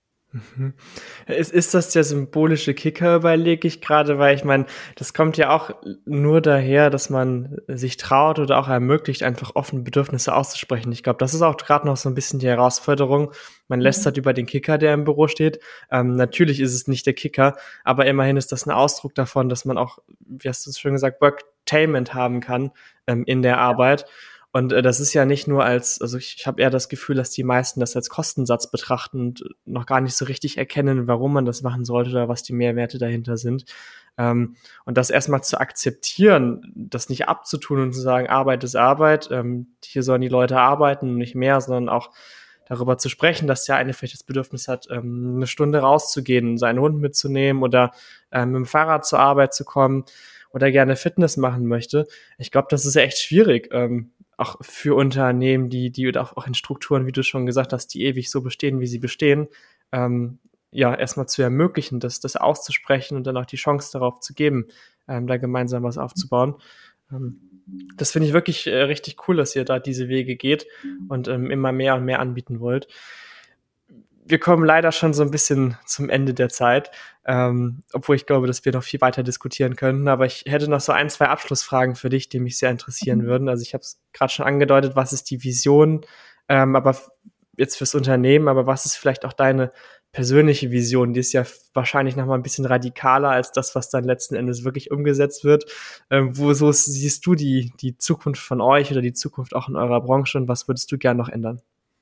Mhm. Ist, ist das der symbolische Kicker, überlege ich gerade, weil ich meine, das kommt ja auch nur daher, dass man sich traut oder auch ermöglicht, einfach offene Bedürfnisse auszusprechen. Ich glaube, das ist auch gerade noch so ein bisschen die Herausforderung. Man lästert mhm. über den Kicker, der im Büro steht. Ähm, natürlich ist es nicht der Kicker, aber immerhin ist das ein Ausdruck davon, dass man auch, wie hast du es schon gesagt, Worktainment haben kann ähm, in der Arbeit. Und äh, das ist ja nicht nur als, also ich, ich habe eher das Gefühl, dass die meisten das als Kostensatz betrachten und noch gar nicht so richtig erkennen, warum man das machen sollte oder was die Mehrwerte dahinter sind. Ähm, und das erstmal zu akzeptieren, das nicht abzutun und zu sagen, Arbeit ist Arbeit, ähm, hier sollen die Leute arbeiten und nicht mehr, sondern auch darüber zu sprechen, dass der eine vielleicht das Bedürfnis hat, ähm, eine Stunde rauszugehen, seinen Hund mitzunehmen oder ähm, mit dem Fahrrad zur Arbeit zu kommen oder gerne Fitness machen möchte. Ich glaube, das ist echt schwierig, ähm, auch für Unternehmen, die, die auch, auch in Strukturen, wie du schon gesagt hast, die ewig so bestehen, wie sie bestehen, ähm, ja, erstmal zu ermöglichen, das, das auszusprechen und dann auch die Chance darauf zu geben, ähm, da gemeinsam was aufzubauen. Ähm, das finde ich wirklich äh, richtig cool, dass ihr da diese Wege geht und ähm, immer mehr und mehr anbieten wollt. Wir kommen leider schon so ein bisschen zum Ende der Zeit, ähm, obwohl ich glaube, dass wir noch viel weiter diskutieren könnten. Aber ich hätte noch so ein, zwei Abschlussfragen für dich, die mich sehr interessieren würden. Also ich habe es gerade schon angedeutet, was ist die Vision, ähm, aber jetzt fürs Unternehmen, aber was ist vielleicht auch deine persönliche Vision? Die ist ja wahrscheinlich noch mal ein bisschen radikaler als das, was dann letzten Endes wirklich umgesetzt wird. Ähm, wo so siehst du die, die Zukunft von euch oder die Zukunft auch in eurer Branche und was würdest du gerne noch ändern?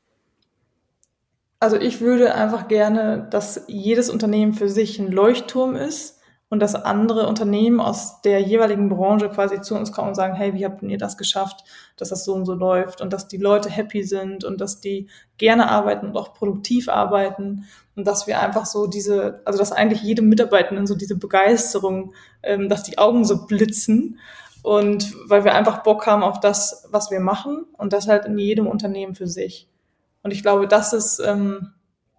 Also ich würde einfach gerne, dass jedes Unternehmen für sich ein Leuchtturm ist und dass andere Unternehmen aus der jeweiligen Branche quasi zu uns kommen und sagen, hey, wie habt ihr das geschafft, dass das so und so läuft und dass die Leute happy sind und dass die gerne arbeiten und auch produktiv arbeiten und dass wir einfach so diese, also dass eigentlich jedem Mitarbeitenden so diese Begeisterung, ähm, dass die Augen so blitzen und weil wir einfach Bock haben auf das, was wir machen und das halt in jedem Unternehmen für sich. Und ich glaube, das ist, ähm,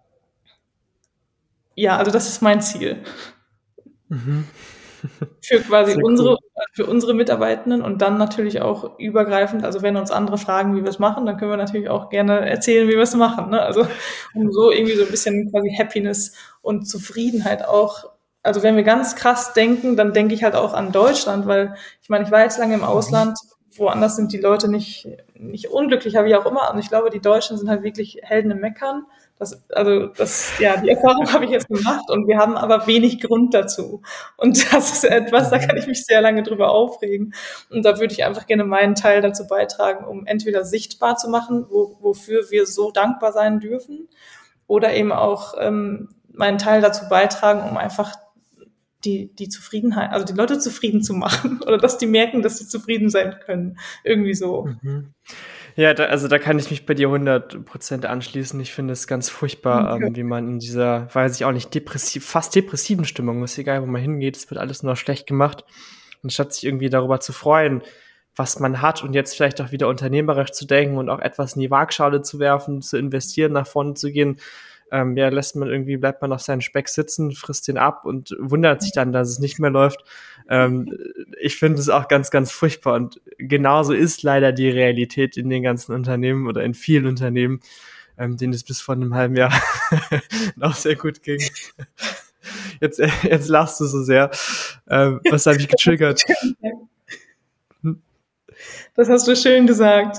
ja, also das ist mein Ziel. Mhm. Für quasi Sehr unsere, cool. für unsere Mitarbeitenden und dann natürlich auch übergreifend. Also wenn uns andere fragen, wie wir es machen, dann können wir natürlich auch gerne erzählen, wie wir es machen. Ne? Also um so irgendwie so ein bisschen quasi Happiness und Zufriedenheit auch. Also wenn wir ganz krass denken, dann denke ich halt auch an Deutschland, weil ich meine, ich war jetzt lange im Ausland, woanders sind die Leute nicht, nicht unglücklicher, wie auch immer. Und ich glaube, die Deutschen sind halt wirklich Helden im Meckern. Das, also das, ja, die Erfahrung habe ich jetzt gemacht und wir haben aber wenig Grund dazu. Und das ist etwas, da kann ich mich sehr lange drüber aufregen. Und da würde ich einfach gerne meinen Teil dazu beitragen, um entweder sichtbar zu machen, wo, wofür wir so dankbar sein dürfen, oder eben auch ähm, meinen Teil dazu beitragen, um einfach die, die Zufriedenheit, also die Leute zufrieden zu machen oder dass die merken, dass sie zufrieden sein können. Irgendwie so. Mhm. Ja, da, also da kann ich mich bei dir hundert Prozent anschließen. Ich finde es ganz furchtbar, Okay. ähm, wie man in dieser, weiß ich auch nicht, depressiv, fast depressiven Stimmung, ist egal, wo man hingeht, es wird alles nur schlecht gemacht. Und statt sich irgendwie darüber zu freuen, was man hat und jetzt vielleicht auch wieder unternehmerisch zu denken und auch etwas in die Waagschale zu werfen, zu investieren, nach vorne zu gehen, ähm, ja, lässt man irgendwie, bleibt man auf seinen Speck sitzen, frisst den ab und wundert sich dann, dass es nicht mehr läuft. Ähm, ich finde es auch ganz, ganz furchtbar und genauso ist leider die Realität in den ganzen Unternehmen oder in vielen Unternehmen, ähm, denen es bis vor einem halben Jahr noch sehr gut ging. Jetzt, jetzt lachst du so sehr. Ähm, was habe ich getriggert? Das hast du schön gesagt.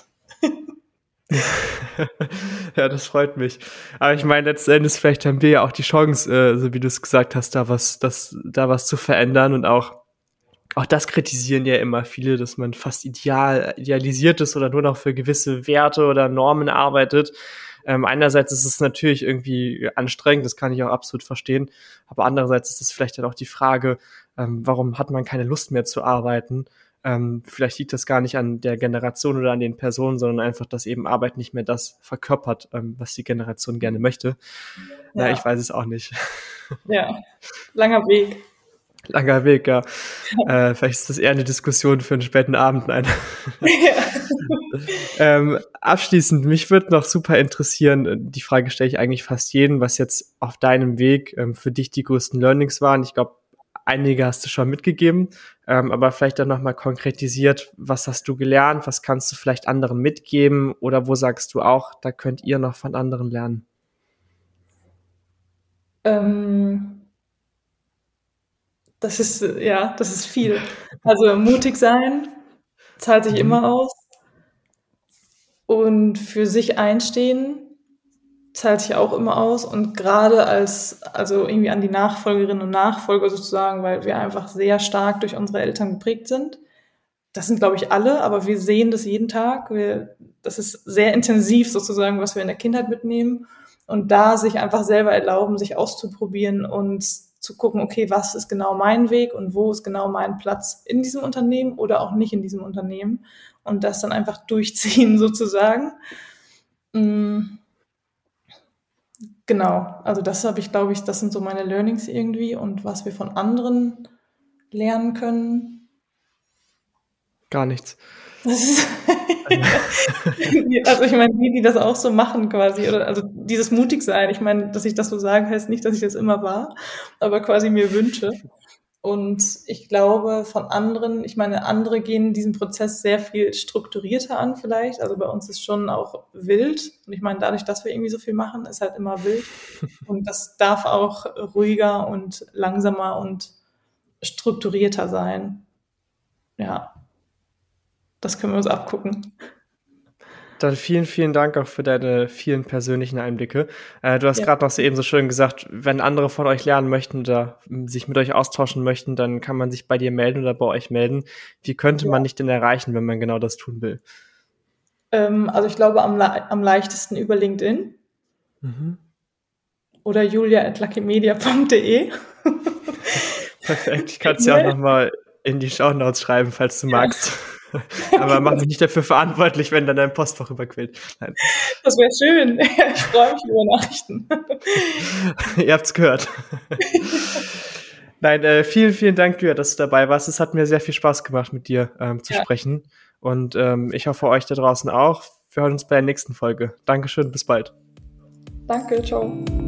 Ja, das freut mich. Aber ich meine, letzten Endes, vielleicht haben wir ja auch die Chance, äh, so wie du es gesagt hast, da was, das, da was zu verändern und auch, auch das kritisieren ja immer viele, dass man fast ideal, idealisiert ist oder nur noch für gewisse Werte oder Normen arbeitet. Ähm, einerseits ist es natürlich irgendwie anstrengend, das kann ich auch absolut verstehen, aber andererseits ist es vielleicht dann auch die Frage, ähm, warum hat man keine Lust mehr zu arbeiten? Ähm, vielleicht liegt das gar nicht an der Generation oder an den Personen, sondern einfach, dass eben Arbeit nicht mehr das verkörpert, ähm, was die Generation gerne möchte. Na, Ja, ich weiß es auch nicht. ja. Langer Weg. Langer Weg, ja. Äh, vielleicht ist das eher eine Diskussion für einen späten Abend. Nein. ähm, abschließend, mich würde noch super interessieren, die Frage stelle ich eigentlich fast jedem, was jetzt auf deinem Weg ähm, für dich die größten Learnings waren. Ich glaube, einige hast du schon mitgegeben, ähm, aber vielleicht dann nochmal konkretisiert, was hast du gelernt, was kannst du vielleicht anderen mitgeben oder wo sagst du auch, da könnt ihr noch von anderen lernen? Ähm, das ist, äh, ja, das ist viel. Also mutig sein, zahlt sich Mhm. immer aus. Und für sich einstehen, zahlt sich auch immer aus. Und gerade als, also irgendwie an die Nachfolgerinnen und Nachfolger sozusagen, weil wir einfach sehr stark durch unsere Eltern geprägt sind, das sind, glaube ich, alle, aber wir sehen das jeden Tag. Wir, das ist sehr intensiv sozusagen, was wir in der Kindheit mitnehmen. Und da sich einfach selber erlauben, sich auszuprobieren und zu gucken, okay, was ist genau mein Weg und wo ist genau mein Platz in diesem Unternehmen oder auch nicht in diesem Unternehmen. Und das dann einfach durchziehen sozusagen. Mhm. Genau, also das habe ich, glaube ich, das sind so meine Learnings irgendwie und was wir von anderen lernen können. Gar nichts. Das ist also ich meine, die, die das auch so machen quasi, oder also dieses mutig sein, ich meine, dass ich das so sage, heißt nicht, dass ich das immer war, aber quasi mir wünsche. Und ich glaube von anderen, ich meine, andere gehen diesen Prozess sehr viel strukturierter an vielleicht. Also bei uns ist schon auch wild. Und ich meine, dadurch, dass wir irgendwie so viel machen, ist halt immer wild. Und das darf auch ruhiger und langsamer und strukturierter sein. Ja, das können wir uns abgucken. Dann vielen, vielen Dank auch für deine vielen persönlichen Einblicke. Äh, du hast ja. gerade noch so eben so schön gesagt, wenn andere von euch lernen möchten oder sich mit euch austauschen möchten, dann kann man sich bei dir melden oder bei euch melden. Wie könnte ja. man dich denn erreichen, wenn man genau das tun will? Ähm, also ich glaube am, am leichtesten über LinkedIn. Mhm. Oder julia at luckymedia punkt de. Perfekt, ich kann es ja auch nochmal in die Shownotes schreiben, falls du ja. magst. Aber mach mich nicht dafür verantwortlich, wenn dann dein Postfach überquillt. Nein. Das wäre schön. Ich freue mich über Nachrichten. Ihr habt's gehört. Nein, äh, vielen, vielen Dank, Julia, dass du dabei warst. Es hat mir sehr viel Spaß gemacht, mit dir ähm, zu ja. sprechen. Und ähm, ich hoffe, euch da draußen auch. Wir hören uns bei der nächsten Folge. Dankeschön, bis bald. Danke, ciao.